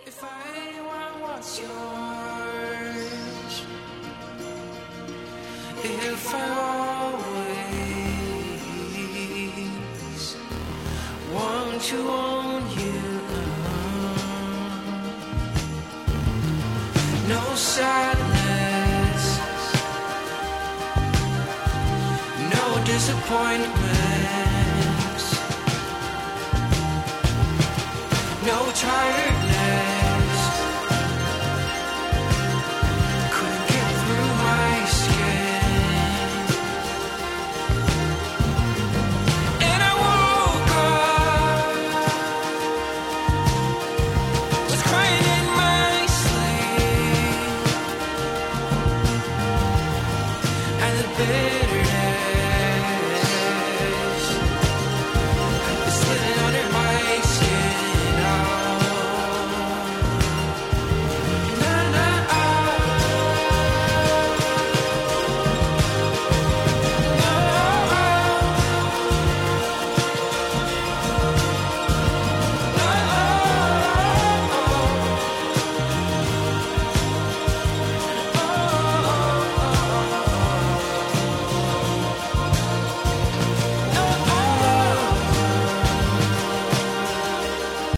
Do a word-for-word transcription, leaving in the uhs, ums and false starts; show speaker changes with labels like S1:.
S1: If I was yours, if I always want to own you, no sadness, no disappointments, no tired